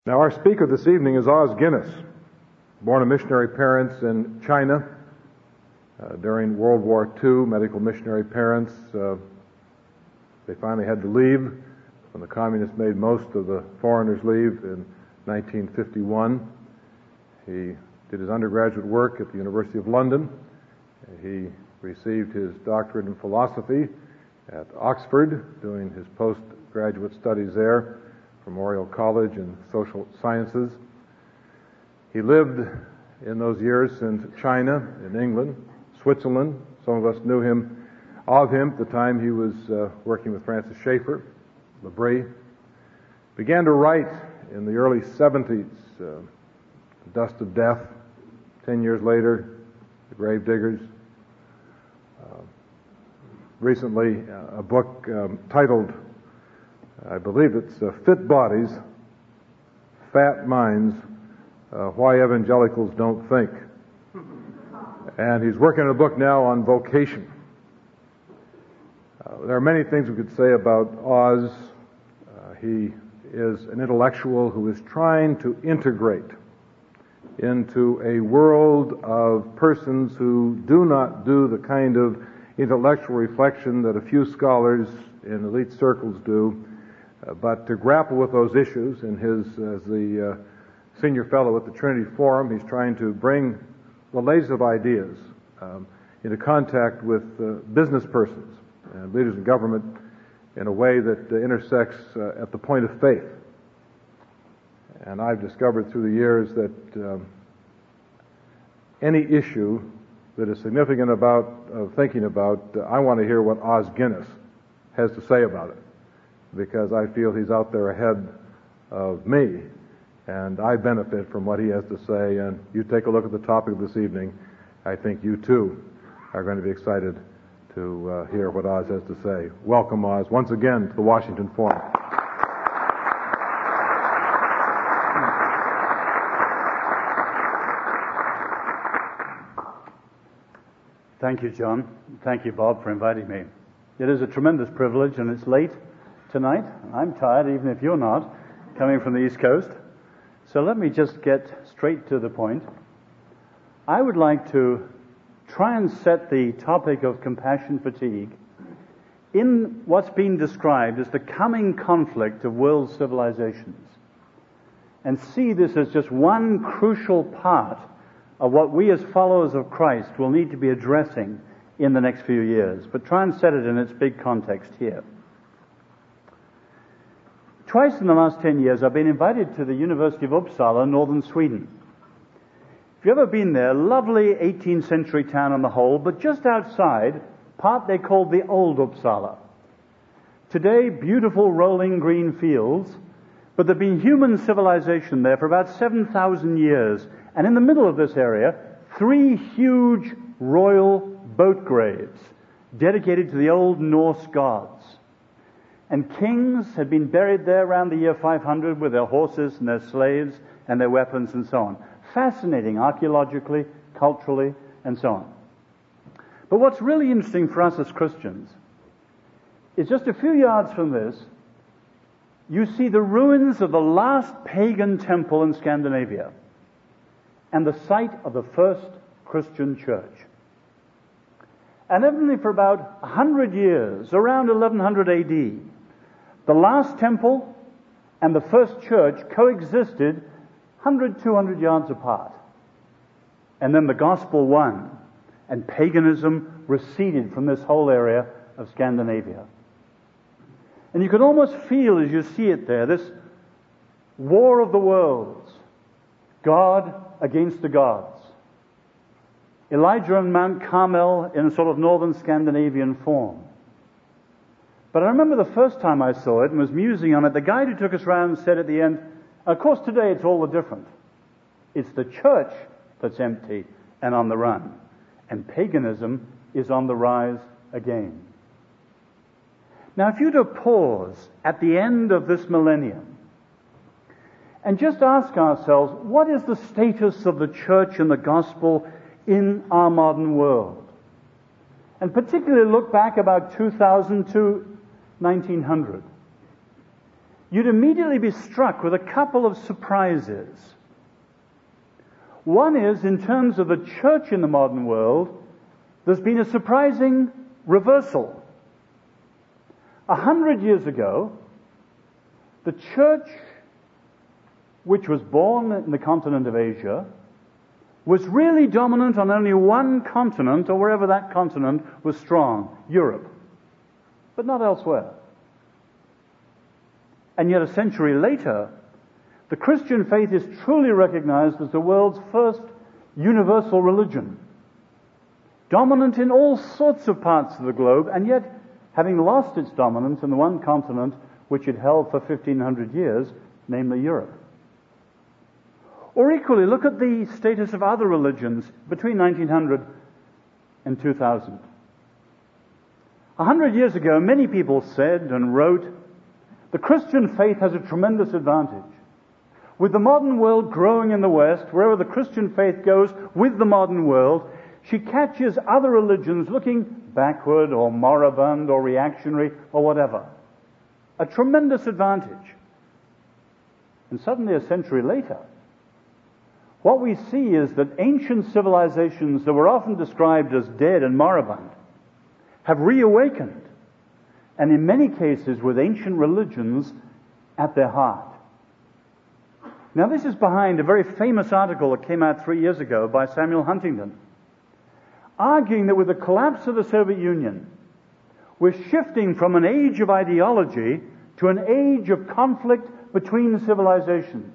Now, our speaker this evening is Os Guinness, born of missionary parents in China during World War II. Medical missionary parents. They finally had to leave when the communists made most of the foreigners leave in 1951. He did his undergraduate work at the University of London. He received his doctorate in philosophy at Oxford, doing his postgraduate studies there from Oriel College in social sciences. He lived in those years in China, in England, Switzerland. Some of us knew of him at the time he was working with Francis Schaeffer, L'Abri. Began to write in the early 70s, The Dust of Death. 10 years later, The Grave Diggers. Recently, a book titled, I believe it's Fit Bodies, Fat Minds, Why Evangelicals Don't Think. And he's working on a book now on vocation. There are many things we could say about Os. He is an intellectual who is trying to integrate into a world of persons who do not do the kind of intellectual reflection that a few scholars in elite circles do, but to grapple with those issues. In as the senior fellow at the Trinity Forum, he's trying to bring the latest of ideas into contact with business persons and leaders in government in a way that intersects at the point of faith. And I've discovered through the years that any issue that is significant about thinking about, I want to hear what Os Guinness has to say about it, because I feel he's out there ahead of me, and I benefit from what he has to say. And you take a look at the topic this evening, I think you too are going to be excited to hear what Os has to say. Welcome, Os, once again to the Washington Forum. Thank you, John. Thank you, Bob, for inviting me. It is a tremendous privilege, and it's late tonight. I'm tired, even if you're not, coming from the East Coast. So let me just get straight to the point. I would like to try and set the topic of compassion fatigue in what's been described as the coming conflict of world civilizations, and see this as just one crucial part of what we as followers of Christ will need to be addressing in the next few years, but try and set it in its big context here. Twice in the last 10 years, I've been invited to the University of Uppsala, northern Sweden. If you've ever been there, lovely 18th century town on the whole, but just outside, part they called the Old Uppsala. Today, beautiful rolling green fields, but there've been human civilization there for about 7,000 years. And in the middle of this area, 3 huge royal boat graves dedicated to the old Norse gods. And kings had been buried there around the year 500 with their horses and their slaves and their weapons and so on. Fascinating archaeologically, culturally, and so on. But what's really interesting for us as Christians is just a few yards from this, you see the ruins of the last pagan temple in Scandinavia and the site of the first Christian church. And evidently for about 100 years, around 1100 AD, the last temple and the first church coexisted 100, 200 yards apart. And then the gospel won, and paganism receded from this whole area of Scandinavia. And you can almost feel as you see it there, this war of the worlds, God against the gods. Elijah on Mount Carmel in a sort of northern Scandinavian form. But I remember the first time I saw it and was musing on it, the guide who took us around said at the end, of course today it's all the different. It's the church that's empty and on the run, and paganism is on the rise again. Now if you were to pause at the end of this millennium and just ask ourselves, what is the status of the church and the gospel in our modern world? And particularly look back about 2000 to 1900. you'd immediately be struck with a couple of surprises. One is, in terms of the church in the modern world, there's been a surprising reversal. 100 years ago, the church, which was born in the continent of Asia, was really dominant on only one continent, or wherever that continent was strong, Europe, but not elsewhere. And yet a century later, the Christian faith is truly recognized as the world's first universal religion, dominant in all sorts of parts of the globe, and yet having lost its dominance in the one continent which it held for 1,500 years, namely Europe. Or equally, look at the status of other religions between 1900 and 2000. 100 years ago, many people said and wrote, the Christian faith has a tremendous advantage. With the modern world growing in the West, wherever the Christian faith goes with the modern world, she catches other religions looking backward or moribund or reactionary or whatever. A tremendous advantage. And suddenly, a century later, what we see is that ancient civilizations that were often described as dead and moribund have reawakened, and in many cases with ancient religions at their heart. Now, this is behind a very famous article that came out 3 years ago by Samuel Huntington, arguing that with the collapse of the Soviet Union, we're shifting from an age of ideology to an age of conflict between civilizations.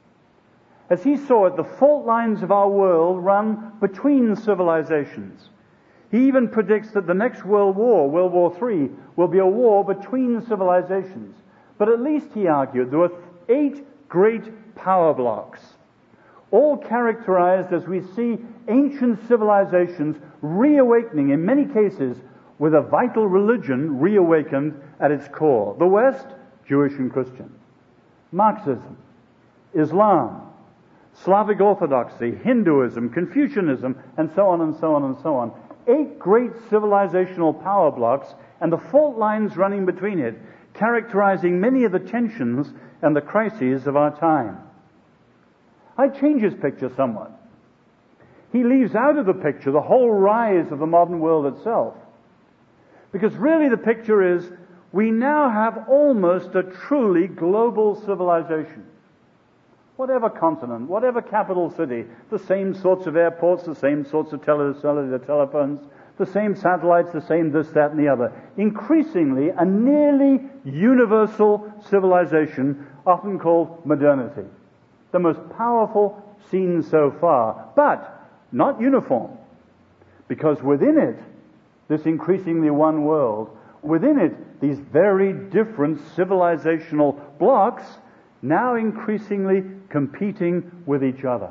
As he saw it, the fault lines of our world run between civilizations. He even predicts that the next World War, World War III, will be a war between civilizations. But at least, he argued, there were 8 great power blocks, all characterized as we see ancient civilizations reawakening, in many cases, with a vital religion reawakened at its core. The West, Jewish and Christian. Marxism, Islam, Slavic Orthodoxy, Hinduism, Confucianism, and so on and so on and so on. 8 great civilizational power blocks, and the fault lines running between it, characterizing many of the tensions and the crises of our time. I change his picture somewhat. He leaves out of the picture the whole rise of the modern world itself. Because really the picture is, we now have almost a truly global civilization. Whatever continent, whatever capital city, the same sorts of airports, the same sorts of cellular telephones, the same satellites, the same this, that, and the other. Increasingly, a nearly universal civilization, often called modernity. The most powerful seen so far, but not uniform. Because within it, this increasingly one world, within it, these very different civilizational blocks, now increasingly competing with each other.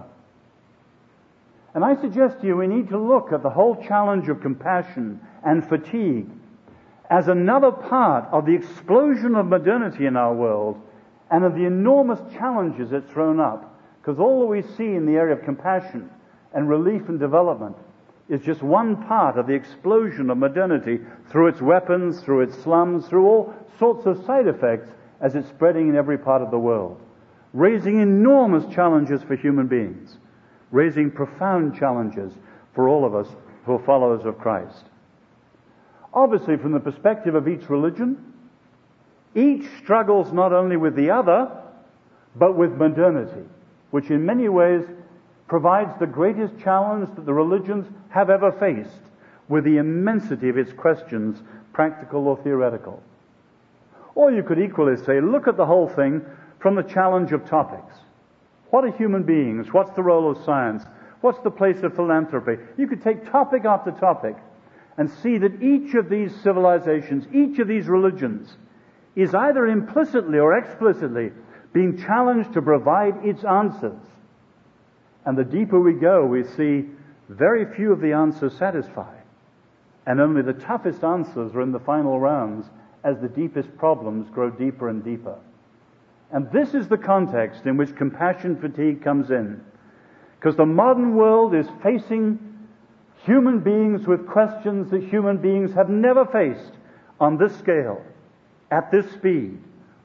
And I suggest to you we need to look at the whole challenge of compassion and fatigue as another part of the explosion of modernity in our world and of the enormous challenges it's thrown up. Because all that we see in the area of compassion and relief and development is just one part of the explosion of modernity through its weapons, through its slums, through all sorts of side effects as it's spreading in every part of the world, raising enormous challenges for human beings, raising profound challenges for all of us who are followers of Christ. Obviously, from the perspective of each religion, each struggles not only with the other, but with modernity, which in many ways provides the greatest challenge that the religions have ever faced, with the immensity of its questions, practical or theoretical. Or you could equally say, look at the whole thing from the challenge of topics. What are human beings? What's the role of science? What's the place of philanthropy? You could take topic after topic and see that each of these civilizations, each of these religions, is either implicitly or explicitly being challenged to provide its answers. And the deeper we go, we see very few of the answers satisfy. And only the toughest answers are in the final rounds as the deepest problems grow deeper and deeper. And this is the context in which compassion fatigue comes in. Because the modern world is facing human beings with questions that human beings have never faced on this scale, at this speed,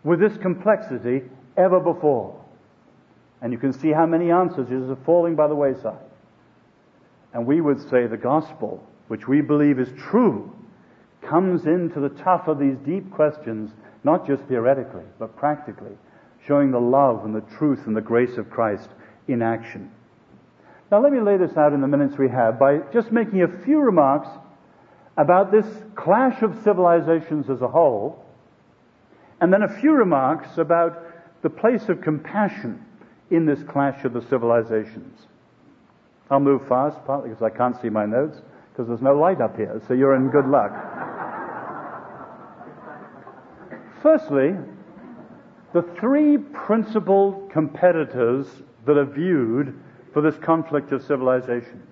with this complexity ever before. And you can see how many answers are falling by the wayside. And we would say the gospel, which we believe is true, comes into the tough of these deep questions, not just theoretically, but practically, showing the love and the truth and the grace of Christ in action. Now let me lay this out in the minutes we have by just making a few remarks about this clash of civilizations as a whole, and then a few remarks about the place of compassion in this clash of the civilizations. I'll move fast, partly because I can't see my notes, because there's no light up here, so you're in good luck. Firstly, the three principal competitors that are viewed for this conflict of civilizations.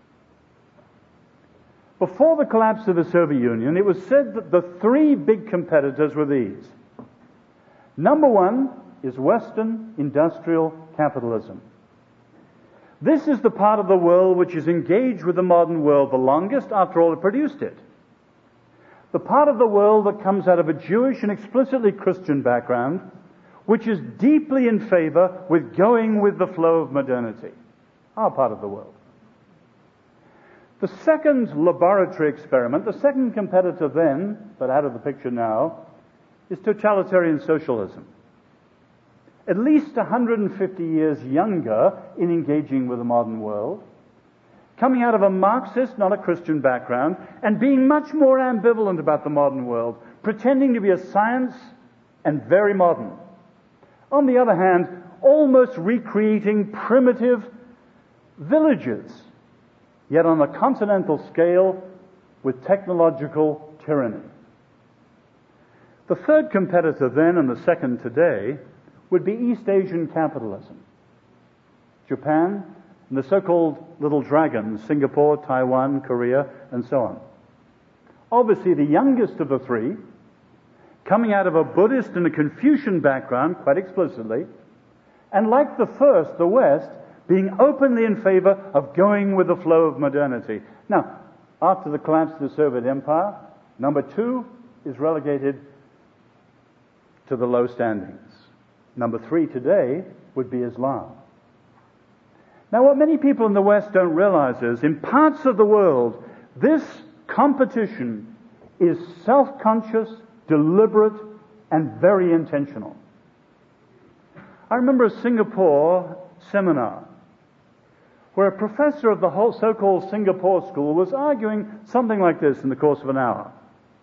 Before the collapse of the Soviet Union, it was said that the three big competitors were these. Number one is Western industrial capitalism. This is the part of the world which is engaged with the modern world the longest. After all, it produced it. The part of the world that comes out of a Jewish and explicitly Christian background, which is deeply in favor with going with the flow of modernity. Our part of the world. The second laboratory experiment, the second competitor then, but out of the picture now, is totalitarian socialism. At least 150 years younger in engaging with the modern world, coming out of a Marxist, not a Christian background, and being much more ambivalent about the modern world, pretending to be a science and very modern. On the other hand, almost recreating primitive villages, yet on a continental scale with technological tyranny. The third competitor then, and the second today, would be East Asian capitalism. Japan and the so-called little dragons, Singapore, Taiwan, Korea, and so on. Obviously the youngest of the three, coming out of a Buddhist and a Confucian background, quite explicitly, and like the first, the West, being openly in favor of going with the flow of modernity. Now, after the collapse of the Soviet Empire, number two is relegated to the low standings. Number three today would be Islam. Now, what many people in the West don't realize is, in parts of the world, this competition is self-conscious, deliberate, and very intentional. I remember a Singapore seminar where a professor of the whole so-called Singapore school was arguing something like this in the course of an hour.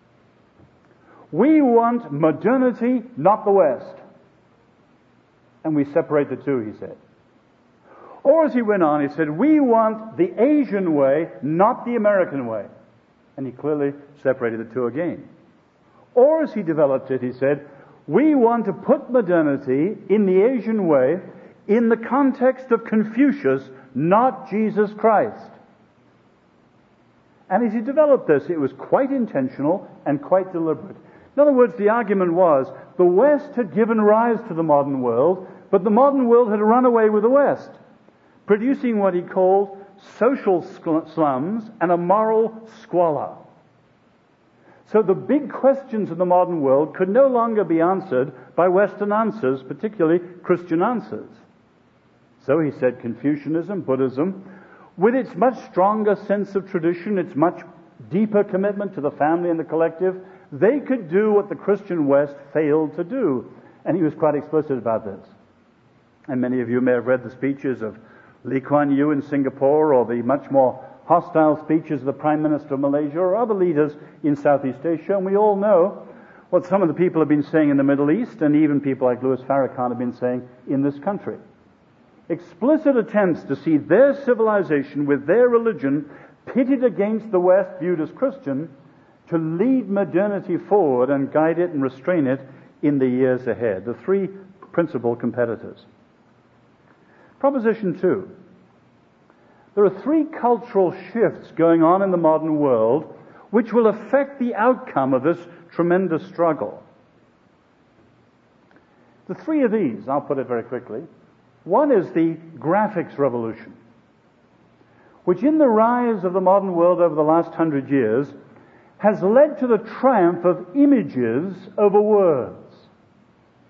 We want modernity, not the West. And we separate the two, he said. Or as he went on, he said, we want the Asian way, not the American way. And he clearly separated the two again. Or as he developed it, he said, we want to put modernity in the Asian way in the context of Confucius, not Jesus Christ. And as he developed this, it was quite intentional and quite deliberate. In other words, the argument was, the West had given rise to the modern world, but the modern world had run away with the West, producing what he called social slums and a moral squalor. So the big questions of the modern world could no longer be answered by Western answers, particularly Christian answers. So he said Confucianism, Buddhism, with its much stronger sense of tradition, its much deeper commitment to the family and the collective, they could do what the Christian West failed to do. And he was quite explicit about this. And many of you may have read the speeches of Lee Kuan Yew in Singapore, or the much more hostile speeches of the Prime Minister of Malaysia, or other leaders in Southeast Asia. And we all know what some of the people have been saying in the Middle East, and even people like Louis Farrakhan have been saying in this country. Explicit attempts to see their civilization with their religion pitted against the West viewed as Christian, to lead modernity forward and guide it and restrain it in the years ahead. The three principal competitors. Proposition 2. There are three cultural shifts going on in the modern world which will affect the outcome of this tremendous struggle. The three of these, I'll put it very quickly. One is the graphics revolution, which in the rise of the modern world over the last 100 years has led to the triumph of images over words.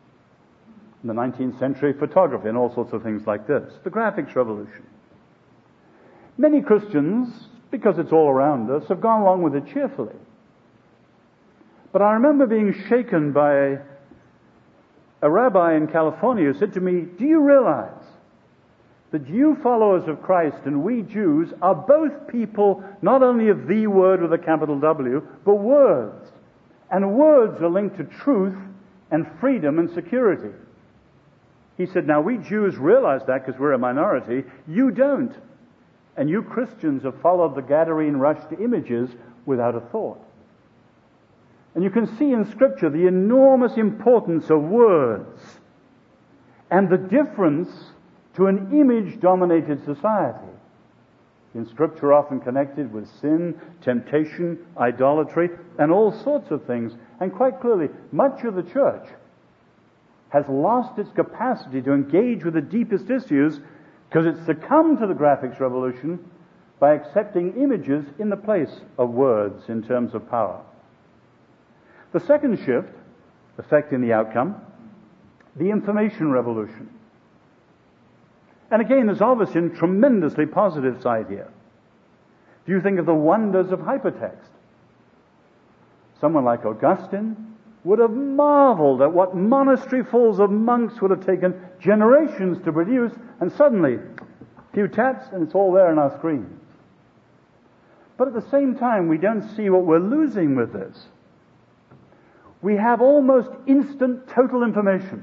in the 19th century, photography and all sorts of things like this. The graphics revolution. Many Christians, because it's all around us, have gone along with it cheerfully. But I remember being shaken by a rabbi in California who said to me, "Do you realize that you followers of Christ and we Jews are both people not only of the Word with a capital W, but words. And words are linked to truth and freedom and security." He said, "Now we Jews realize that because we're a minority. You don't. And you Christians have followed the Gadarene rush to images without a thought." And you can see in Scripture the enormous importance of words and the difference to an image-dominated society. In Scripture often connected with sin, temptation, idolatry, and all sorts of things. And quite clearly, much of the church has lost its capacity to engage with the deepest issues because it succumbed to the graphics revolution by accepting images in the place of words in terms of power. The second shift, affecting the outcome, the information revolution. And again, there's obviously a tremendously positive side here. Do you think of the wonders of hypertext? Someone like Augustine would have marveled at what monasteryfuls of monks would have taken generations to produce, and suddenly, a few taps and it's all there on our screen. But at the same time, we don't see what we're losing with this. We have almost instant total information.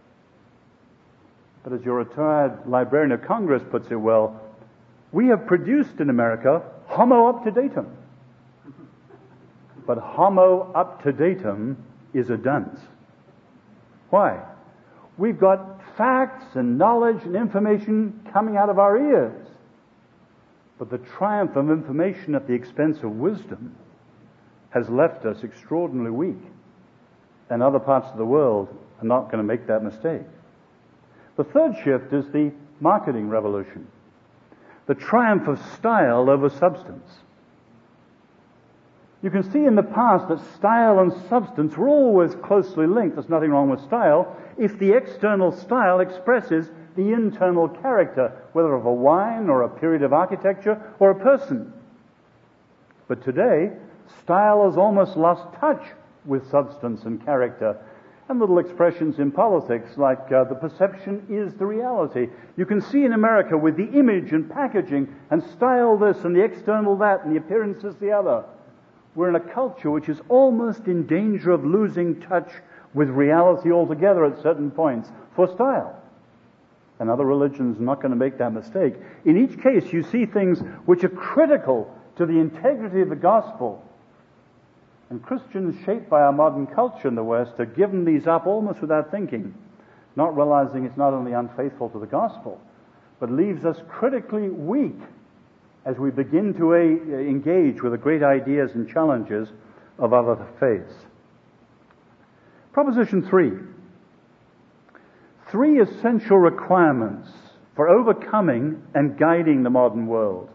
But as your retired Librarian of Congress puts it well, we have produced in America homo up to datum. But homo up to datum is a dunce. Why? We've got facts and knowledge and information coming out of our ears. But the triumph of information at the expense of wisdom has left us extraordinarily weak. And other parts of the world are not going to make that mistake. The third shift is the marketing revolution. The triumph of style over substance. You can see in the past that style and substance were always closely linked. There's nothing wrong with style if the external style expresses the internal character, whether of a wine or a period of architecture or a person. But today, style has almost lost touch with substance and character. And little expressions in politics like the perception is the reality. You can see in America with the image and packaging and style this and the external that and the appearance is the other. We're in a culture which is almost in danger of losing touch with reality altogether at certain points for style. And other religions are not going to make that mistake. In each case, you see things which are critical to the integrity of the gospel. And Christians shaped by our modern culture in the West have given these up almost without thinking, not realizing it's not only unfaithful to the gospel, but leaves us critically weak as we begin to engage with the great ideas and challenges of other faiths. Proposition 3. 3 essential requirements for overcoming and guiding the modern world.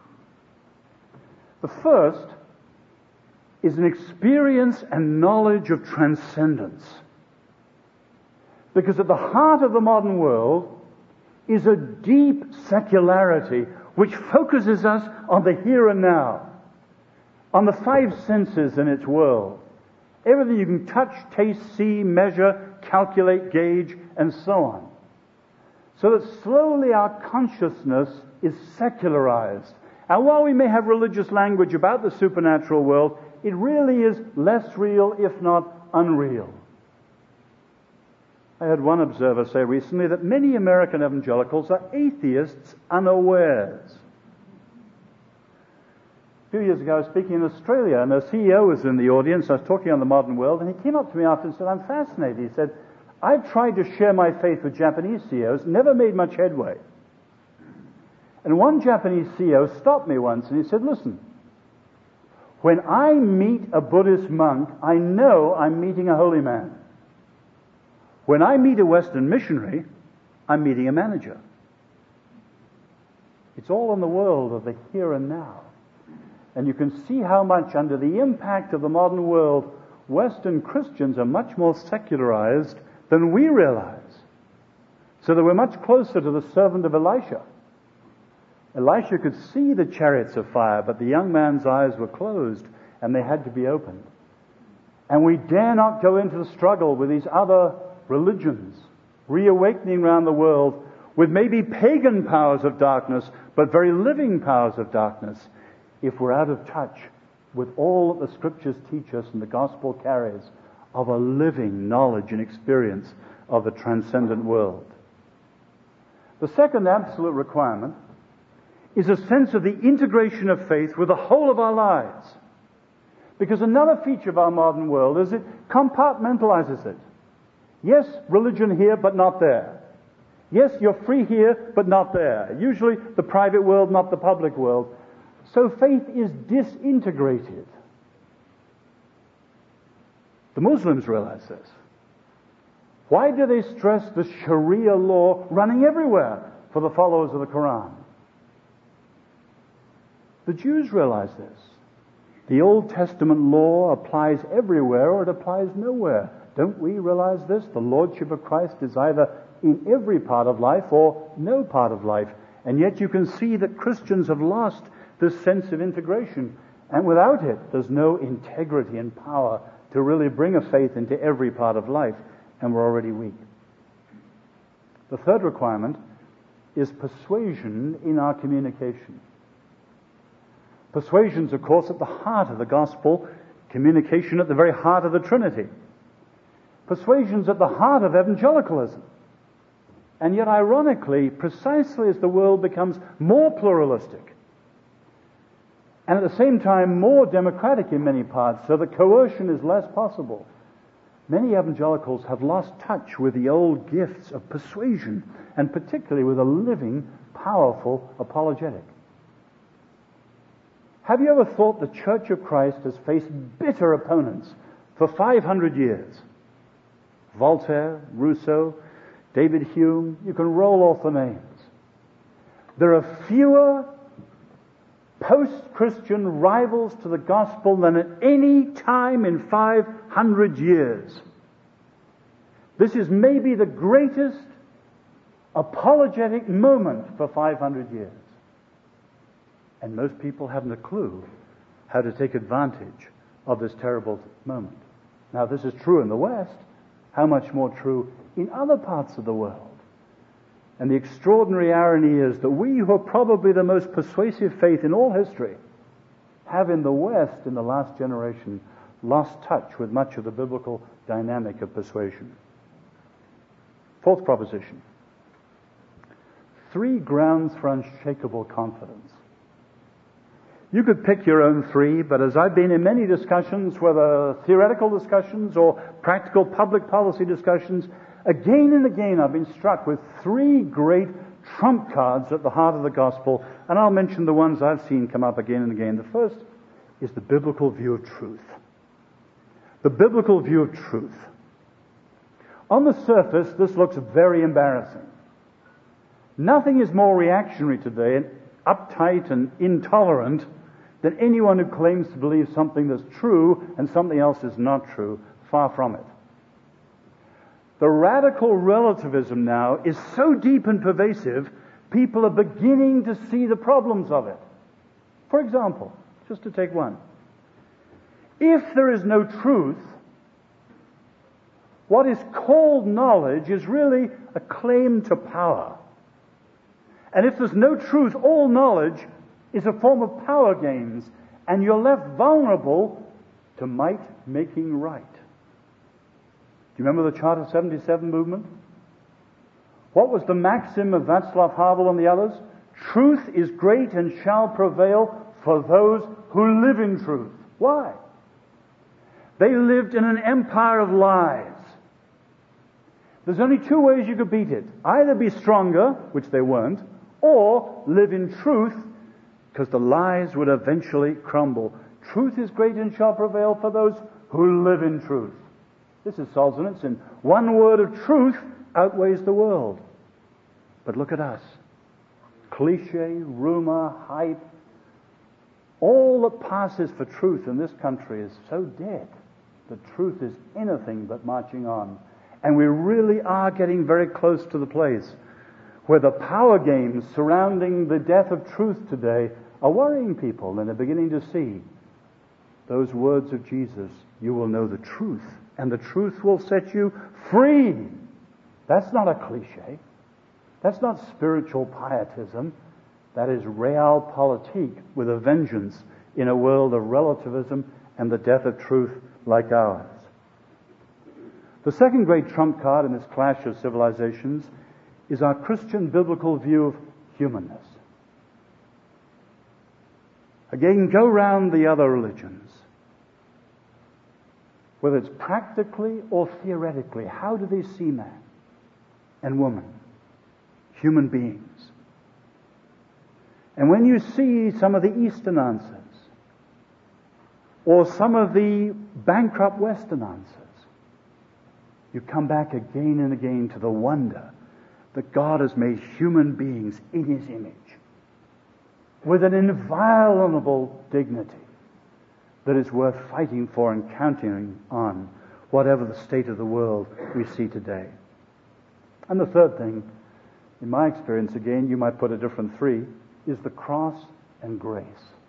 The first is an experience and knowledge of transcendence. Because at the heart of the modern world is a deep secularity which focuses us on the here and now, on the 5 senses in its world. Everything you can touch, taste, see, measure, calculate, gauge, and so on. So that slowly our consciousness is secularized. And while we may have religious language about the supernatural world, it really is less real, if not unreal. I heard one observer say recently that many American evangelicals are atheists unawares. A few years ago, I was speaking in Australia, and a CEO was in the audience. I was talking on the modern world, and he came up to me after and said, "I'm fascinated." He said, "I've tried to share my faith with Japanese CEOs, never made much headway." And one Japanese CEO stopped me once, and he said, "Listen, when I meet a Buddhist monk, I know I'm meeting a holy man. When I meet a Western missionary, I'm meeting a manager." It's all in the world of the here and now. And you can see how much under the impact of the modern world, Western Christians are much more secularized than we realize. So they were much closer to the servant of Elisha. Elisha could see the chariots of fire, but the young man's eyes were closed and they had to be opened. And we dare not go into the struggle with these other religions, reawakening around the world with maybe pagan powers of darkness, but very living powers of darkness, if we're out of touch with all that the Scriptures teach us and the gospel carries of a living knowledge and experience of the transcendent world. The second absolute requirement is a sense of the integration of faith with the whole of our lives. Because another feature of our modern world is it compartmentalizes it. Yes, religion here, but not there. Yes, you're free here, but not there. Usually the private world, not the public world. So faith is disintegrated. The Muslims realize this. Why do they stress the Sharia law running everywhere for the followers of the Quran? The Jews realize this. The Old Testament law applies everywhere or it applies nowhere. Don't we realize this? The Lordship of Christ is either in every part of life or no part of life. And yet you can see that Christians have lost this sense of integration. And without it, there's no integrity and power to really bring a faith into every part of life. And we're already weak. The third requirement is persuasion in our communication. Persuasion's, of course, at the heart of the gospel, communication at the very heart of the Trinity. Persuasion's at the heart of evangelicalism. And yet, ironically, precisely as the world becomes more pluralistic, and at the same time more democratic in many parts, so that coercion is less possible, many evangelicals have lost touch with the old gifts of persuasion, and particularly with a living, powerful apologetic. Have you ever thought the Church of Christ has faced bitter opponents for 500 years? Voltaire, Rousseau, David Hume, you can roll off the names. There are fewer post-Christian rivals to the gospel than at any time in 500 years. This is maybe the greatest apologetic moment for 500 years. And most people haven't a clue how to take advantage of this terrible moment. Now, this is true in the West. How much more true in other parts of the world? And the extraordinary irony is that we, who are probably the most persuasive faith in all history, have in the West, in the last generation, lost touch with much of the biblical dynamic of persuasion. Fourth proposition. 3 grounds for unshakable confidence. You could pick your own 3, but as I've been in many discussions, whether theoretical discussions or practical public policy discussions, again and again I've been struck with 3 great trump cards at the heart of the gospel, and I'll mention the ones I've seen come up again and again. The first is the biblical view of truth. The biblical view of truth. On the surface, this looks very embarrassing. Nothing is more reactionary today and uptight and intolerant than anyone who claims to believe something that's true and something else is not true. Far from it. The radical relativism now is so deep and pervasive, people are beginning to see the problems of it. For example, just to take one, if there is no truth, what is called knowledge is really a claim to power. And if there's no truth, all knowledge is a form of power gains, and you're left vulnerable to might making right. Do you remember the Charter 77 movement? What was the maxim of Václav Havel and the others? Truth is great and shall prevail for those who live in truth. Why? They lived in an empire of lies. There's only 2 ways you could beat it. Either be stronger, which they weren't, or live in truth, because the lies would eventually crumble. Truth is great and shall prevail for those who live in truth. This is Solzhenitsyn. One word of truth outweighs the world. But look at us. Cliche, rumor, hype. All that passes for truth in this country is so dead that truth is anything but marching on. And we really are getting very close to the place where the power games surrounding the death of truth today are worrying people, and they're beginning to see those words of Jesus, you will know the truth, and the truth will set you free. That's not a cliche. That's not spiritual pietism. That is realpolitik with a vengeance in a world of relativism and the death of truth like ours. The second great trump card in this clash of civilizations is our Christian biblical view of humanness. Again, go round the other religions. Whether it's practically or theoretically, how do they see man and woman, human beings? And when you see some of the Eastern answers, or some of the bankrupt Western answers, you come back again and again to the wonder that God has made human beings in His image with an inviolable dignity that is worth fighting for and counting on, whatever the state of the world we see today. And the third thing, in my experience, again, you might put a different three, is the cross and grace.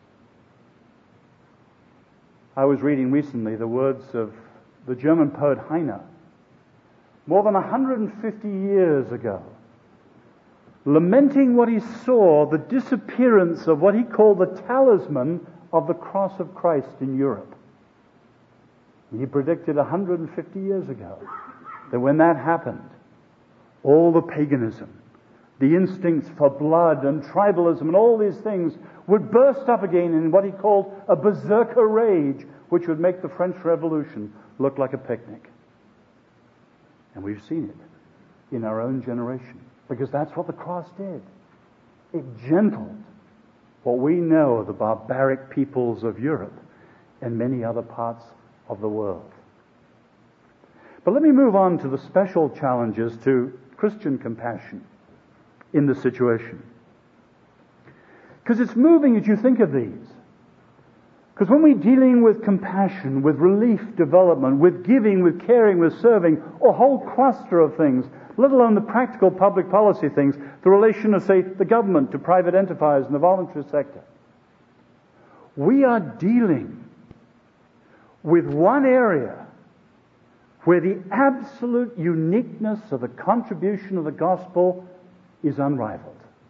I was reading recently the words of the German poet Heine, more than 150 years ago, lamenting what he saw, the disappearance of what he called the talisman of the cross of Christ in Europe. He predicted 150 years ago that when that happened, all the paganism, the instincts for blood and tribalism and all these things would burst up again in what he called a berserker rage, which would make the French Revolution look like a picnic. And we've seen it in our own generation, because that's what the cross did. It gentled what we know of the barbaric peoples of Europe and many other parts of the world. But let me move on to the special challenges to Christian compassion in this situation. Because it's moving as you think of these. Because when we're dealing with compassion, with relief development, with giving, with caring, with serving, a whole cluster of things, let alone the practical public policy things, the relation of, say, the government to private enterprise and the voluntary sector, we are dealing with one area where the absolute uniqueness of the contribution of the gospel is unrivaled.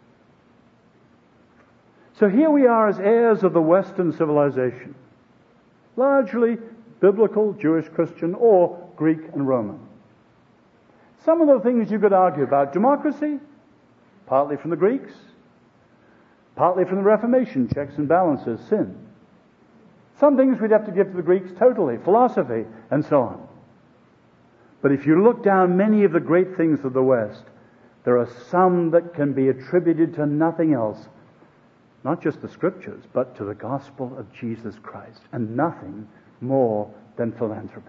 So here we are as heirs of the Western civilization, largely biblical, Jewish, Christian, or Greek and Roman. Some of the things you could argue about: democracy, partly from the Greeks, partly from the Reformation, checks and balances, sin. Some things we'd have to give to the Greeks totally, philosophy, and so on. But if you look down many of the great things of the West, there are some that can be attributed to nothing else, not just the Scriptures, but to the gospel of Jesus Christ, and nothing more than philanthropy.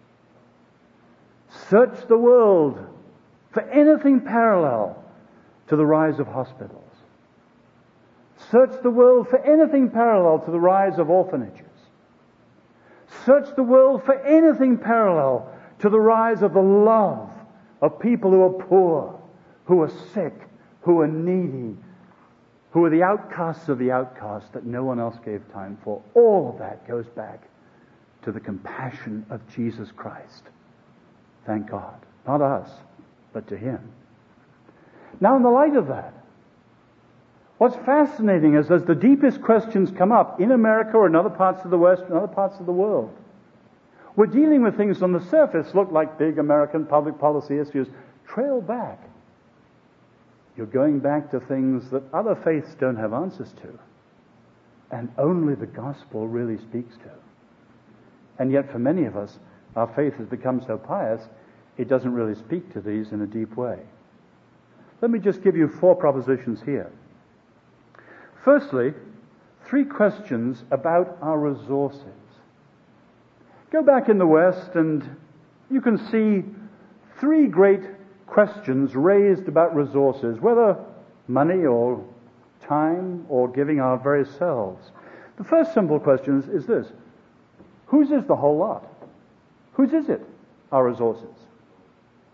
Search the world for anything parallel to the rise of hospitals. Search the world for anything parallel to the rise of orphanages. Search the world for anything parallel to the rise of the love of people who are poor, who are sick, who are needy, who are the outcasts of the outcasts that no one else gave time for. All of that goes back to the compassion of Jesus Christ. Thank God. Not us, but to Him. Now, in the light of that, what's fascinating is as the deepest questions come up in America or in other parts of the West and other parts of the world, we're dealing with things on the surface look like big American public policy issues. Trail back. You're going back to things that other faiths don't have answers to, and only the gospel really speaks to. And yet for many of us, our faith has become so pious, it doesn't really speak to these in a deep way. Let me just give you 4 propositions here. Firstly, 3 questions about our resources. Go back in the West and you can see 3 great questions raised about resources, whether money or time or giving our very selves. The first simple question is this: whose is the whole lot? Whose is it, our resources?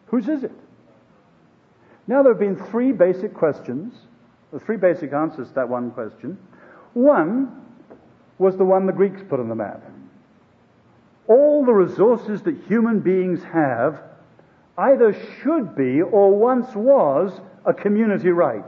Whose is it? Now there have been three basic questions, or three basic answers to that one question. One was the one the Greeks put on the map. All the resources that human beings have either should be or once was a community right.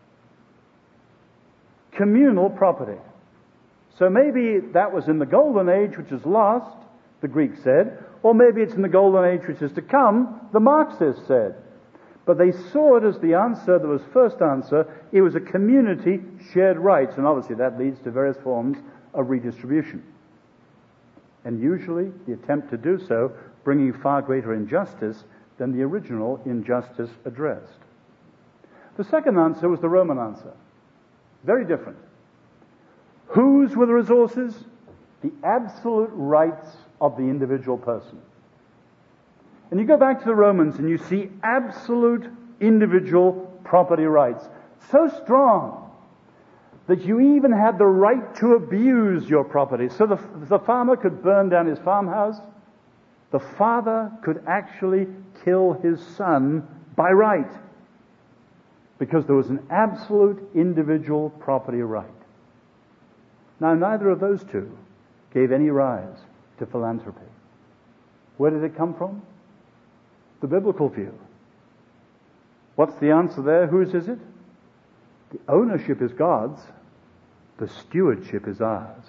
Communal property. So maybe that was in the Golden Age, which is lost, the Greeks said, or maybe it's in the Golden Age, which is to come, the Marxists said. But they saw it as the answer that was first answer. It was a community shared rights, and obviously that leads to various forms of redistribution. And usually the attempt to do so bringing far greater injustice than the original injustice addressed. The second answer was the Roman answer. Very different. Whose were the resources? The absolute rights of the individual person. And you go back to the Romans and you see absolute individual property rights. So strong that you even had the right to abuse your property. So the farmer could burn down his farmhouse. The father could actually kill his son by right, because there was an absolute individual property right. Now, neither of those two gave any rise to philanthropy. Where did it come from? The biblical view. What's the answer there? Whose is it? The ownership is God's. The stewardship is ours.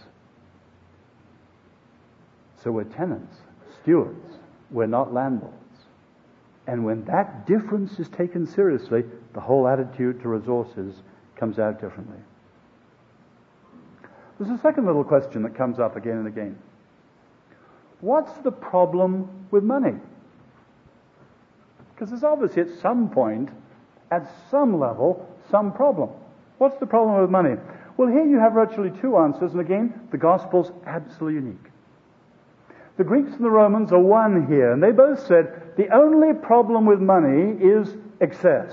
So we're tenants, stewards. We're not landlords. And when that difference is taken seriously, the whole attitude to resources comes out differently. There's a second little question that comes up again and again. What's the problem with money? Because there's obviously at some point, at some level, some problem. What's the problem with money? Well, here you have virtually two answers, and again, the gospel's absolutely unique. The Greeks and the Romans are one here, and they both said the only problem with money is excess.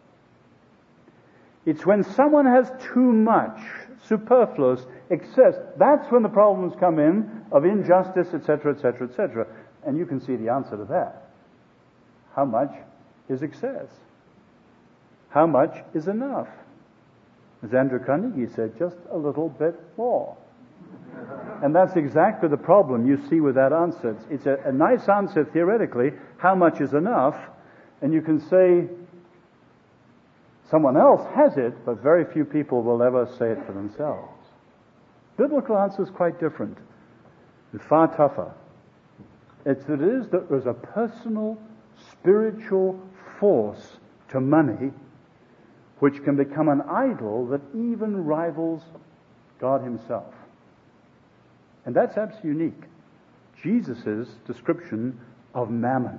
It's when someone has too much, superfluous, excess, that's when the problems come in of injustice, etc., etc., etc. And you can see the answer to that. How much is excess? How much is enough? As Andrew Carnegie said, just a little bit more. And that's exactly the problem you see with that answer. It's a nice answer theoretically, how much is enough, and you can say someone else has it, but very few people will ever say it for themselves. Biblical answer is quite different and far tougher. It's that there's a personal, spiritual force to money which can become an idol that even rivals God himself. And that's absolutely unique. Jesus' description of mammon.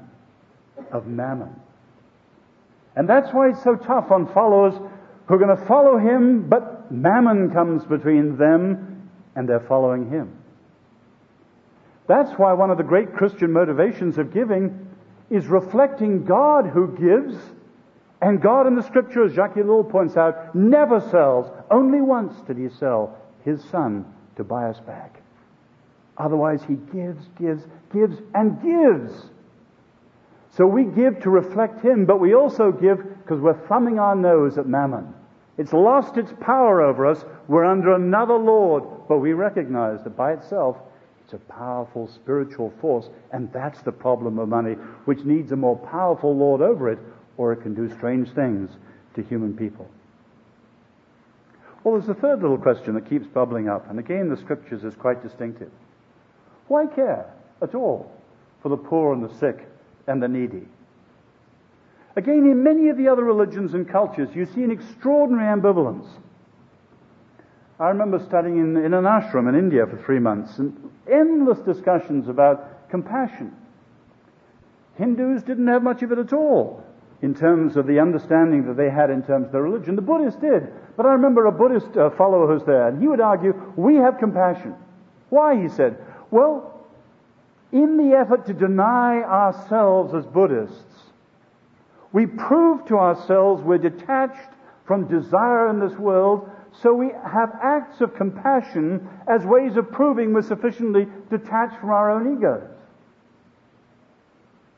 And that's why it's so tough on followers who are going to follow him, but mammon comes between them and they're following him. That's why one of the great Christian motivations of giving is reflecting God who gives, and God in the Scripture, as Jacques Ellul points out, never sells. Only once did he sell his Son to buy us back. Otherwise, he gives, and gives. So we give to reflect him, but we also give because we're thumbing our nose at mammon. It's lost its power over us. We're under another Lord, but we recognize that by itself, it's a powerful spiritual force, and that's the problem of money, which needs a more powerful Lord over it, or it can do strange things to human people. Well, there's a third little question that keeps bubbling up, and again the Scriptures is quite distinctive. Why care at all for the poor and the sick and the needy? Again, in many of the other religions and cultures, you see an extraordinary ambivalence. I remember studying in an ashram in India for 3 months, and endless discussions about compassion. Hindus didn't have much of it at all in terms of the understanding that they had in terms of their religion. The Buddhists did. But I remember a Buddhist follower who's there, and he would argue, we have compassion. Why, he said? Well, in the effort to deny ourselves as Buddhists, we prove to ourselves we're detached from desire in this world, so we have acts of compassion as ways of proving we're sufficiently detached from our own egos.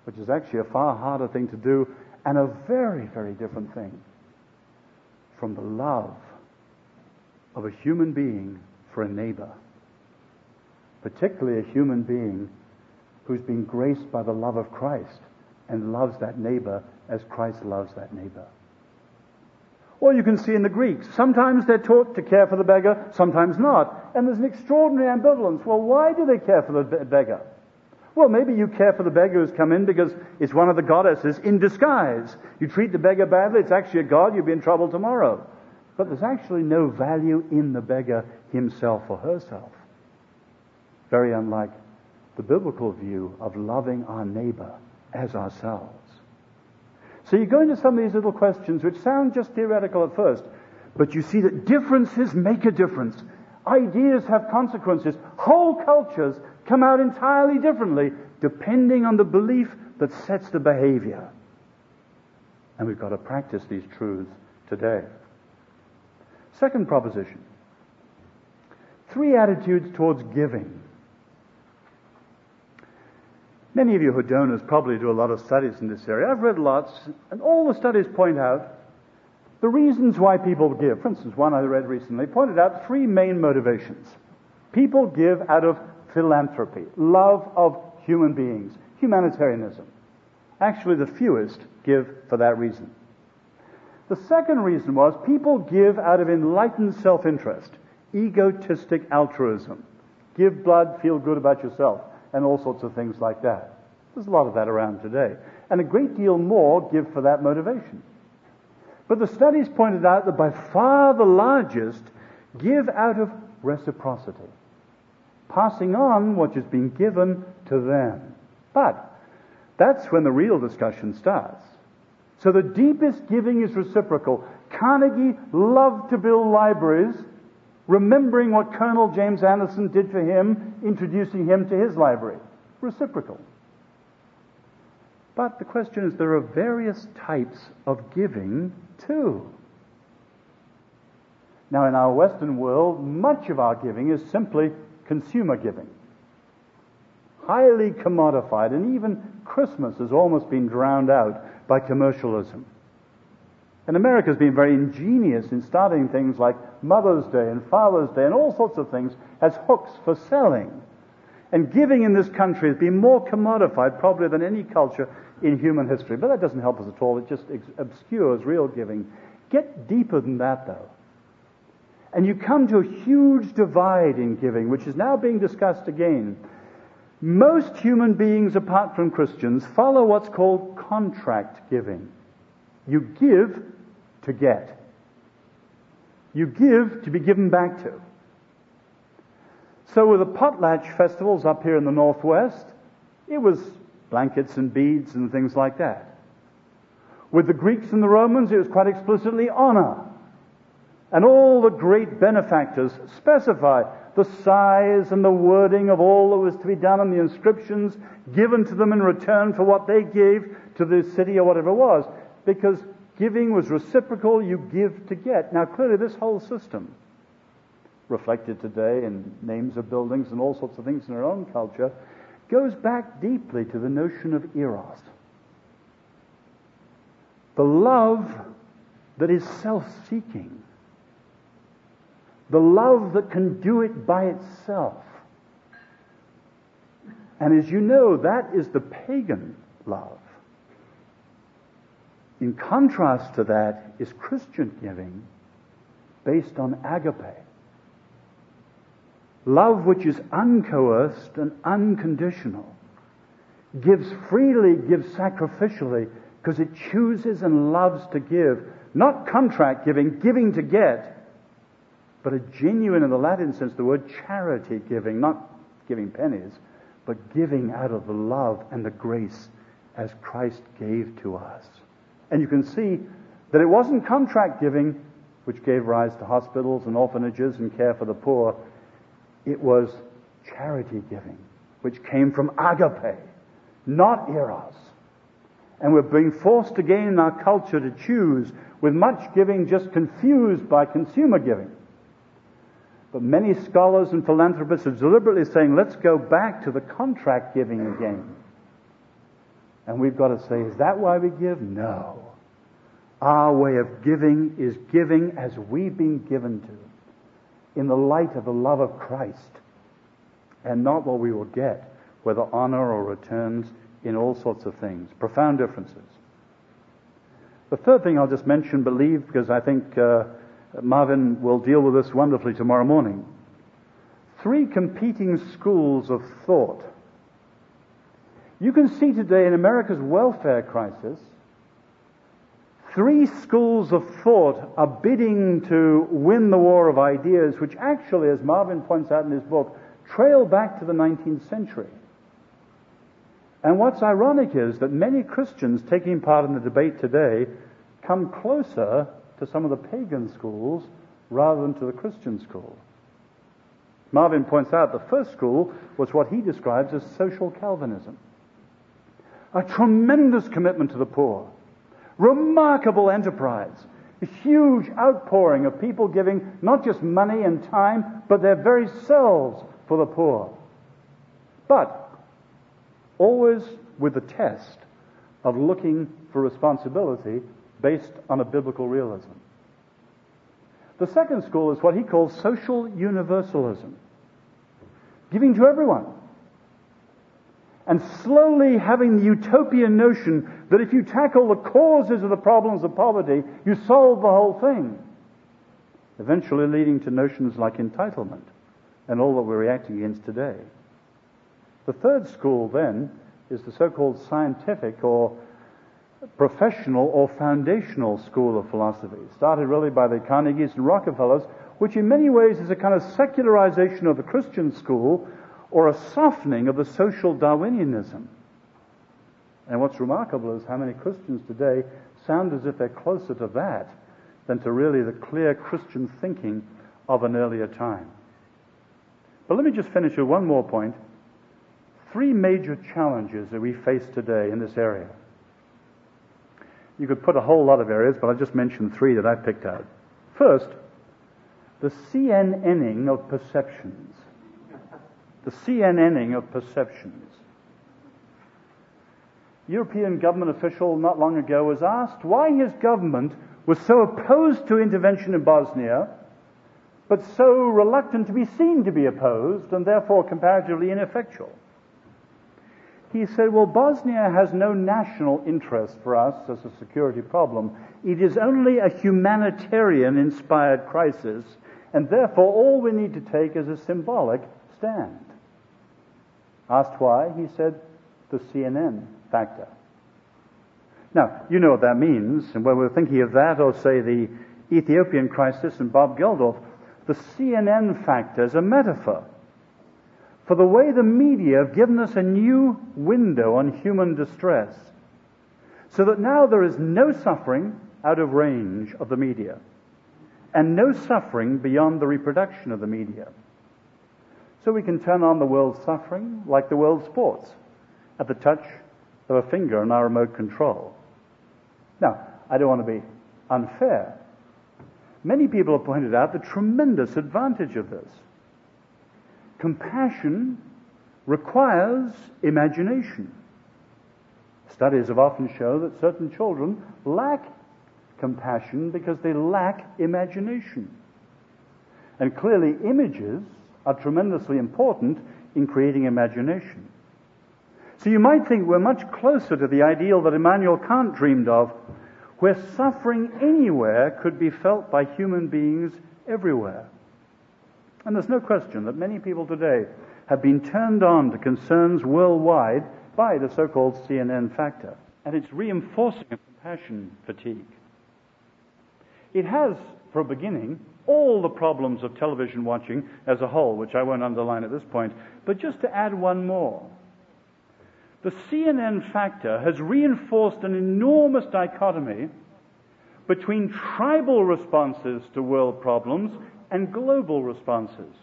which is actually a far harder thing to do and a very, very different thing from the love of a human being for a neighbor, particularly a human being who's been graced by the love of Christ and loves that neighbor as Christ loves that neighbor. Or you can see in the Greeks, sometimes they're taught to care for the beggar, sometimes not. And there's an extraordinary ambivalence. Well, why do they care for the beggar? Well, maybe you care for the beggar who's come in because it's one of the goddesses in disguise. You treat the beggar badly, it's actually a god, you'll be in trouble tomorrow. But there's actually no value in the beggar himself or herself. Very unlike the biblical view of loving our neighbor as ourselves. So you go into some of these little questions which sound just theoretical at first, but you see that differences make a difference. Ideas have consequences. Whole cultures come out entirely differently depending on the belief that sets the behavior. And we've got to practice these truths today. Second proposition. 3 attitudes towards giving. Many of you who are donors probably do a lot of studies in this area. I've read lots, and all the studies point out the reasons why people give. For instance, one I read recently pointed out 3 main motivations. People give out of philanthropy, love of human beings, humanitarianism. Actually, the fewest give for that reason. The second reason was people give out of enlightened self-interest, egotistic altruism. Give blood, feel good about yourself, and all sorts of things like that. There's a lot of that around today. And a great deal more give for that motivation. But the studies pointed out that by far the largest give out of reciprocity, passing on what has been given to them. But that's when the real discussion starts. So the deepest giving is reciprocal. Carnegie loved to build libraries, remembering what Colonel James Anderson did for him, introducing him to his library. Reciprocal. But the question is, there are various types of giving too. Now, in our Western world, much of our giving is simply consumer giving. Highly commodified, and even Christmas has almost been drowned out by commercialism. And America's been very ingenious in starting things like Mother's Day and Father's Day and all sorts of things as hooks for selling. And giving in this country has been more commodified probably than any culture in human history. But that doesn't help us at all. It just obscures real giving. Get deeper than that, though. And you come to a huge divide in giving, which is now being discussed again. Most human beings, apart from Christians, follow what's called contract giving. You give to get. You give to be given back to. So with the potlatch festivals up here in the Northwest, it was blankets and beads and things like that. With the Greeks and the Romans, it was quite explicitly honor. And all the great benefactors specify the size and the wording of all that was to be done and the inscriptions given to them in return for what they gave to the city or whatever it was. Because giving was reciprocal, you give to get. Now clearly this whole system, reflected today in names of buildings and all sorts of things in our own culture, goes back deeply to the notion of eros. The love that is self-seeking. The love that can do it by itself. And as you know, that is the pagan love. In contrast to that is Christian giving based on agape. Love which is uncoerced and unconditional. Gives freely, gives sacrificially, because it chooses and loves to give. Not contract giving, giving to get, but a genuine, in the Latin sense, the word charity giving, not giving pennies, but giving out of the love and the grace as Christ gave to us. And you can see that it wasn't contract giving which gave rise to hospitals and orphanages and care for the poor. It was charity giving, which came from agape, not eros. And we're being forced again in our culture to choose, with much giving just confused by consumer giving. But many scholars and philanthropists are deliberately saying, let's go back to the contract giving again. And we've got to say, is that why we give? No. Our way of giving is giving as we've been given to, in the light of the love of Christ, and not what we will get, whether honor or returns in all sorts of things. Profound differences. The third thing I'll just mention, believe, because I think Marvin will deal with this wonderfully tomorrow morning. 3 competing schools of thought. You can see today in America's welfare crisis, 3 schools of thought are bidding to win the war of ideas, which actually, as Marvin points out in his book, trail back to the 19th century. And what's ironic is that many Christians taking part in the debate today come closer to some of the pagan schools rather than to the Christian school. Marvin points out the first school was what he describes as social Calvinism. A tremendous commitment to the poor, remarkable enterprise, a huge outpouring of people giving not just money and time, but their very selves for the poor. But always with the test of looking for responsibility based on a biblical realism. The second school is what he calls social universalism, giving to everyone, and slowly having the utopian notion that if you tackle the causes of the problems of poverty, you solve the whole thing, eventually leading to notions like entitlement and all that we're reacting against today. The third school, then, is the so-called scientific or professional or foundational school of philosophy, started really by the Carnegies and Rockefellers, which in many ways is a kind of secularization of the Christian school or a softening of the social Darwinianism. And what's remarkable is how many Christians today sound as if they're closer to that than to really the clear Christian thinking of an earlier time. But let me just finish with one more point. 3 major challenges that we face today in this area. You could put a whole lot of areas, but I'll just mention 3 that I picked out. First, the CNNing of perceptions. The CNNing of perceptions. European government official not long ago was asked why his government was so opposed to intervention in Bosnia, but so reluctant to be seen to be opposed, and therefore comparatively ineffectual. He said, well, Bosnia has no national interest for us as a security problem. It is only a humanitarian-inspired crisis, and therefore all we need to take is a symbolic stand. Asked why, he said, the CNN factor. Now, you know what that means, and when we're thinking of that, or say the Ethiopian crisis and Bob Geldof, the CNN factor is a metaphor for the way the media have given us a new window on human distress, so that now there is no suffering out of range of the media, and no suffering beyond the reproduction of the media. So we can turn on the world's suffering like the world's sports, at the touch of a finger on our remote control. Now, I don't want to be unfair. Many people have pointed out the tremendous advantage of this. Compassion requires imagination. Studies have often shown that certain children lack compassion because they lack imagination. And clearly images are tremendously important in creating imagination. So you might think we're much closer to the ideal that Immanuel Kant dreamed of, where suffering anywhere could be felt by human beings everywhere. And there's no question that many people today have been turned on to concerns worldwide by the so-called CNN factor. And it's reinforcing a compassion fatigue. It has, for a beginning, all the problems of television watching as a whole, which I won't underline at this point, but just to add one more. The CNN factor has reinforced an enormous dichotomy between tribal responses to world problems and global responses.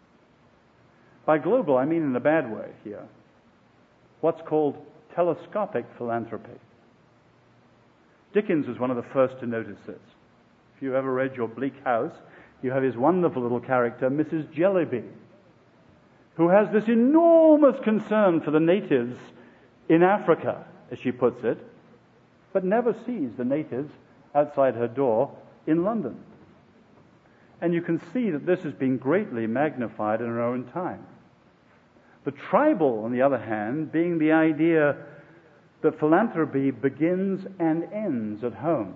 By global, I mean in a bad way here. What's called telescopic philanthropy. Dickens is one of the first to notice this. If you ever read your Bleak House, you have his wonderful little character, Mrs. Jellyby, who has this enormous concern for the natives in Africa, as she puts it, but never sees the natives outside her door in London. And you can see that this has been greatly magnified in our own time. The tribal, on the other hand, being the idea that philanthropy begins and ends at home.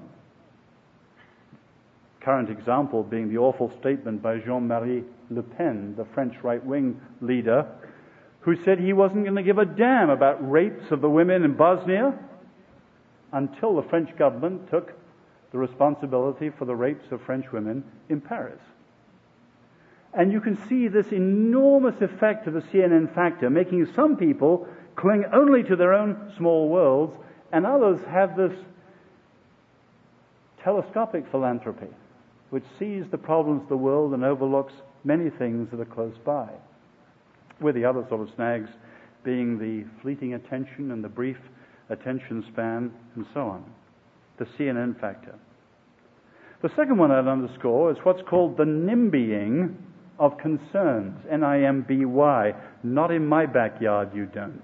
Current example being the awful statement by Jean-Marie Le Pen, the French right-wing leader, who said he wasn't going to give a damn about rapes of the women in Bosnia until the French government took the responsibility for the rapes of French women in Paris. And you can see this enormous effect of the CNN factor, making some people cling only to their own small worlds, and others have this telescopic philanthropy, which sees the problems of the world and overlooks many things that are close by, with the other sort of snags being the fleeting attention and the brief attention span and so on. The CNN factor. The second one I'd underscore is what's called the NIMBYing of concerns. NIMBY. Not in my backyard, you don't.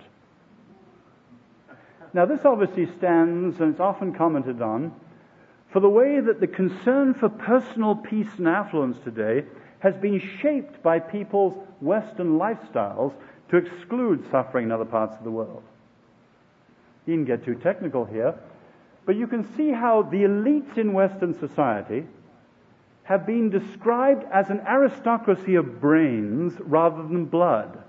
Now this obviously stands, and it's often commented on, for the way that the concern for personal peace and affluence today has been shaped by people's Western lifestyles to exclude suffering in other parts of the world. You can get too technical here, but you can see how the elites in Western society have been described as an aristocracy of brains rather than blood.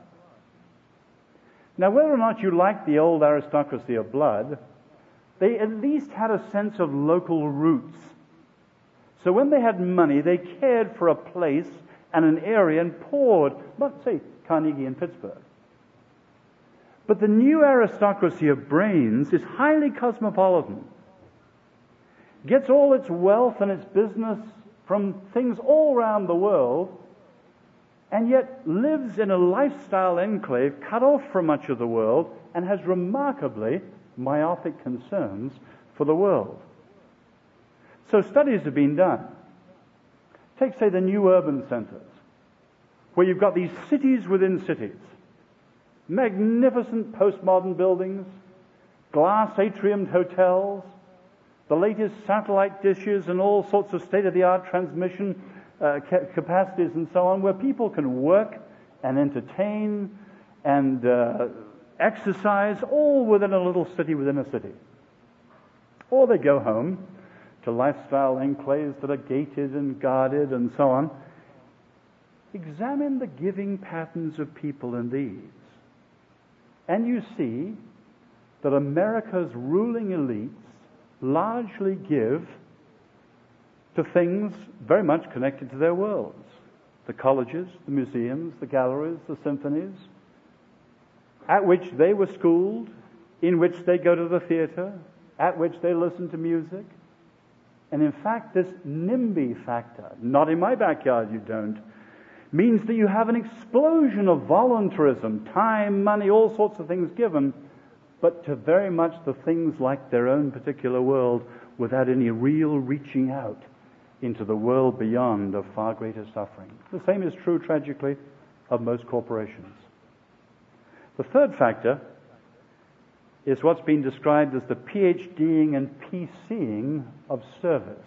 Now, whether or not you like the old aristocracy of blood, they at least had a sense of local roots. So when they had money, they cared for a place and an area and poured, let's say, Carnegie in Pittsburgh. But the new aristocracy of brains is highly cosmopolitan, gets all its wealth and its business from things all around the world, and yet lives in a lifestyle enclave cut off from much of the world and has remarkably myopic concerns for the world. So studies have been done. Take, say, the new urban centers, where you've got these cities within cities, magnificent postmodern buildings, glass atriumed hotels, the latest satellite dishes and all sorts of state-of-the-art transmission capacities and so on, where people can work and entertain and exercise all within a little city within a city. Or they go home to lifestyle enclaves that are gated and guarded and so on. Examine the giving patterns of people in these, and you see that America's ruling elites largely give to things very much connected to their worlds. The colleges, the museums, the galleries, the symphonies, at which they were schooled, in which they go to the theater, at which they listen to music. And in fact, this NIMBY factor, not in my backyard you don't, means that you have an explosion of voluntarism, time, money, all sorts of things given, but to very much the things like their own particular world without any real reaching out into the world beyond of far greater suffering. The same is true, tragically, of most corporations. The third factor is what's been described as the PhDing and PCing of service.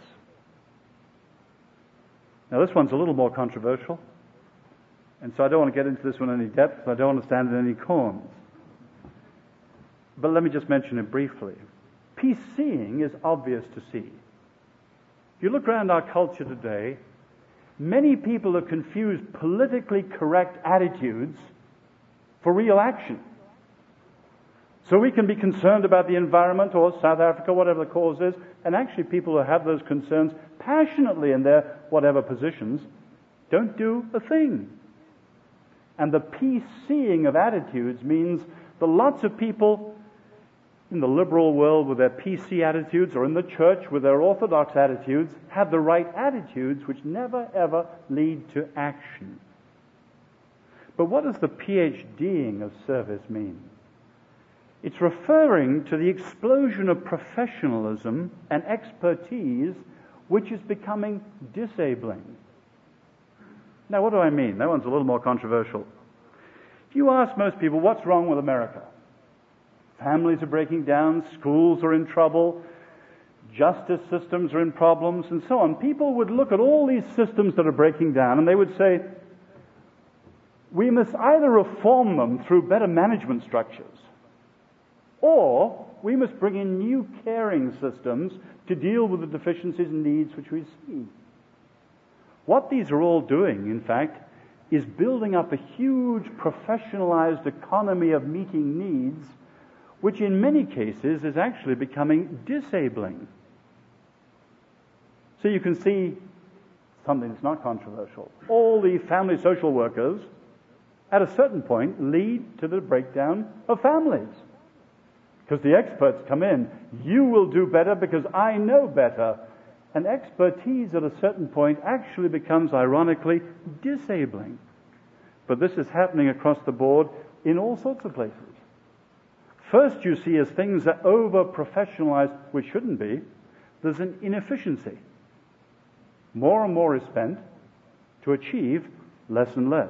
Now this one's a little more controversial, and so I don't want to get into this one in any depth, I don't want to stand in any corners. But let me just mention it briefly. PCing is obvious to see. If you look around our culture today, many people have confused politically correct attitudes for real action. So we can be concerned about the environment or South Africa, whatever the cause is, and actually people who have those concerns passionately in their whatever positions don't do a thing. And the PCing of attitudes means that lots of people in the liberal world with their PC attitudes, or in the church with their orthodox attitudes, have the right attitudes which never ever lead to action. But what does the PhDing of service mean? It's referring to the explosion of professionalism and expertise which is becoming disabling. Now, what do I mean? That one's a little more controversial. If you ask most people, what's wrong with America? Families are breaking down, schools are in trouble, justice systems are in problems, and so on. People would look at all these systems that are breaking down and they would say, we must either reform them through better management structures, or we must bring in new caring systems to deal with the deficiencies and needs which we see. What these are all doing, in fact, is building up a huge professionalized economy of meeting needs, which in many cases is actually becoming disabling. So you can see something that's not controversial. All the family social workers, at a certain point, lead to the breakdown of families. Because the experts come in, you will do better because I know better. And expertise at a certain point actually becomes, ironically, disabling. But this is happening across the board in all sorts of places. First you see as things are over-professionalized, which shouldn't be, there's an inefficiency. More and more is spent to achieve less and less.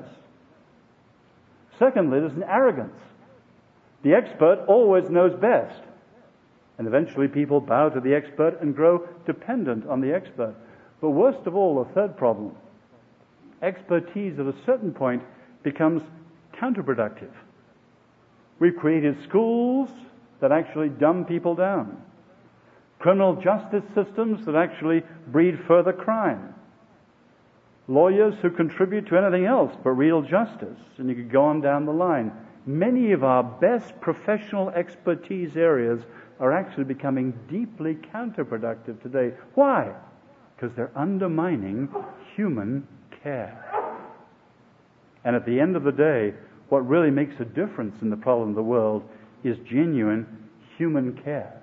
Secondly, there's an arrogance. The expert always knows best. And eventually people bow to the expert and grow dependent on the expert. But worst of all, the third problem, expertise at a certain point becomes counterproductive. We've created schools that actually dumb people down. Criminal justice systems that actually breed further crime. Lawyers who contribute to anything else but real justice. And you could go on down the line. Many of our best professional expertise areas are actually becoming deeply counterproductive today. Why? Because they're undermining human care. And at the end of the day, what really makes a difference in the problem of the world is genuine human care.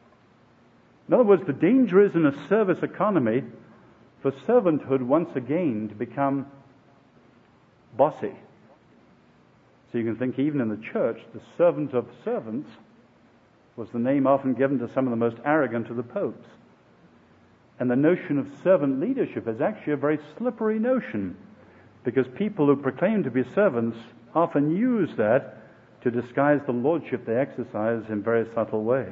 In other words, the danger is in a service economy for servanthood once again to become bossy. So you can think even in the church, the servant of servants was the name often given to some of the most arrogant of the popes. And the notion of servant leadership is actually a very slippery notion, because people who proclaim to be servants often use that to disguise the lordship they exercise in very subtle ways.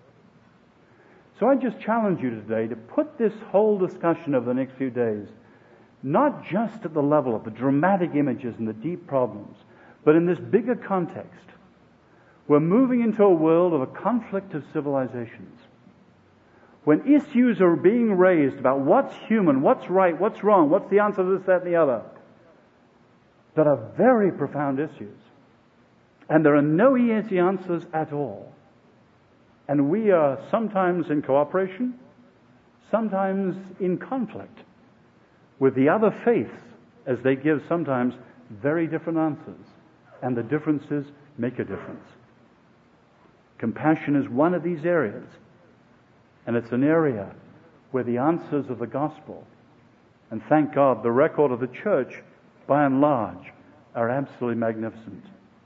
So I just challenge you today to put this whole discussion over the next few days, not just at the level of the dramatic images and the deep problems, but in this bigger context. We're moving into a world of a conflict of civilizations. When issues are being raised about what's human, what's right, what's wrong, what's the answer to this, that, and the other, that are very profound issues. And there are no easy answers at all. And we are sometimes in cooperation, sometimes in conflict with the other faiths, as they give sometimes very different answers. And the differences make a difference. Compassion is one of these areas. And it's an area where the answers of the gospel, and thank God, the record of the church, by and large, are absolutely magnificent.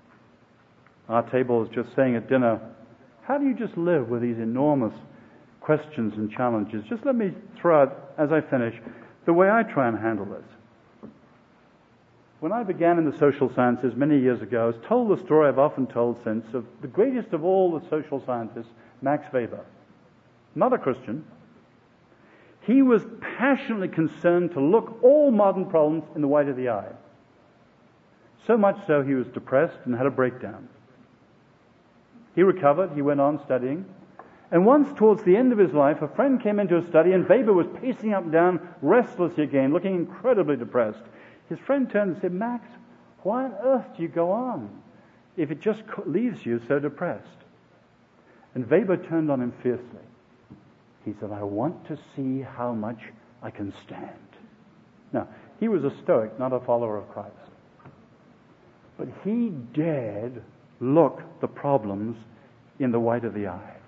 Our table was just saying at dinner, how do you just live with these enormous questions and challenges? Just let me throw out, as I finish, the way I try and handle this. When I began in the social sciences many years ago, I was told the story I've often told since of the greatest of all the social scientists, Max Weber. Not a Christian. He was passionately concerned to look all modern problems in the white of the eye. So much so he was depressed and had a breakdown. He recovered, he went on studying, and once towards the end of his life, a friend came into his study and Weber was pacing up and down, restless again, looking incredibly depressed. His friend turned and said, Max, why on earth do you go on if it just leaves you so depressed? And Weber turned on him fiercely. He said, I want to see how much I can stand. Now, he was a Stoic, not a follower of Christ. But he dared look the problems in the white of the eye.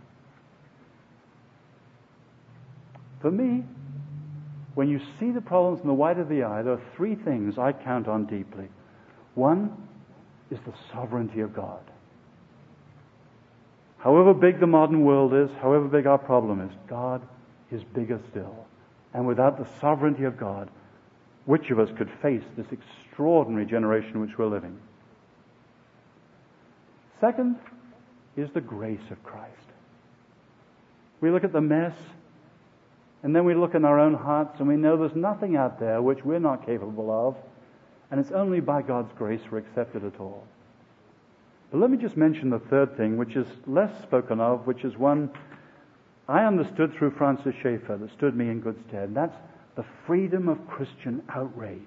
For me, when you see the problems in the white of the eye, there are three things I count on deeply. One is the sovereignty of God. However big the modern world is, however big our problem is, God is bigger still. And without the sovereignty of God, which of us could face this extraordinary generation in which we're living? Second is the grace of Christ. We look at the mess, and then we look in our own hearts, and we know there's nothing out there which we're not capable of, and it's only by God's grace we're accepted at all. But let me just mention the third thing, which is less spoken of, which is one I understood through Francis Schaeffer that stood me in good stead, and that's the freedom of Christian outrage.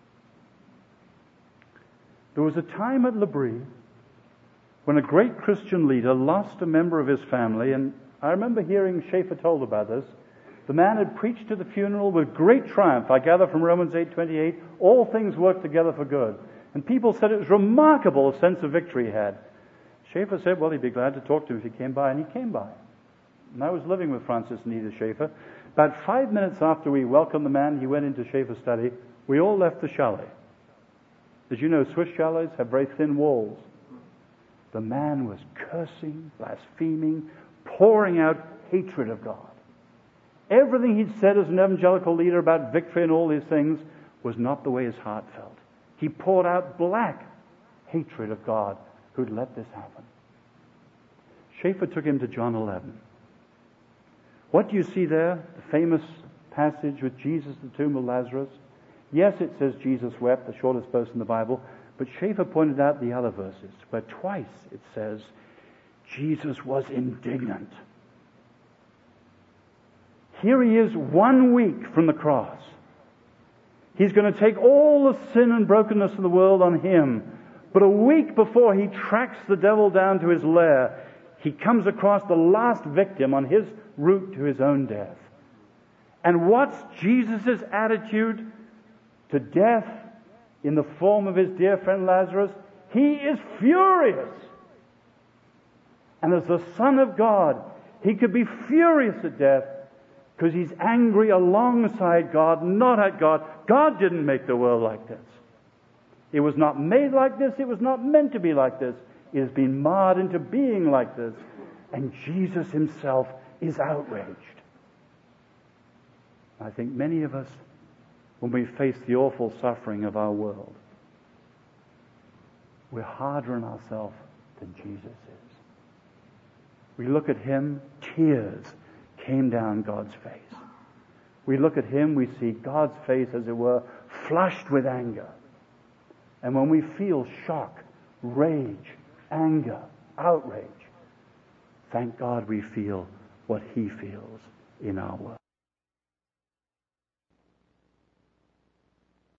There was a time at L'Abri when a great Christian leader lost a member of his family, and I remember hearing Schaeffer told about this. The man had preached at the funeral with great triumph. I gather from Romans 8:28, all things work together for good. And people said it was remarkable a sense of victory he had. Schaeffer said, well, he'd be glad to talk to him if he came by, and he came by. And I was living with Francis and Edith Schaeffer. About 5 minutes after we welcomed the man, he went into Schaeffer's study. We all left the chalet. As you know, Swiss chalets have very thin walls. The man was cursing, blaspheming, pouring out hatred of God. Everything he'd said as an evangelical leader about victory and all these things was not the way his heart felt. He poured out black hatred of God who'd let this happen. Schaeffer took him to John 11. What do you see there? The famous passage with Jesus at the tomb of Lazarus. Yes, it says Jesus wept, the shortest verse in the Bible, but Schaeffer pointed out the other verses, where twice it says Jesus was indignant. Here he is 1 week from the cross. He's going to take all the sin and brokenness of the world on him. But a week before he tracks the devil down to his lair, he comes across the last victim on his route to his own death. And what's Jesus' attitude to death in the form of his dear friend Lazarus? He is furious. And as the Son of God, he could be furious at death because he's angry alongside God, not at God. God didn't make the world like this. It was not made like this. It was not meant to be like this. It has been marred into being like this. And Jesus himself is outraged. I think many of us, when we face the awful suffering of our world, we're harder on ourselves than Jesus is. We look at him, tears came down God's face. We look at him, we see God's face, as it were, flushed with anger. And when we feel shock, rage, anger, outrage, thank God we feel what he feels in our world.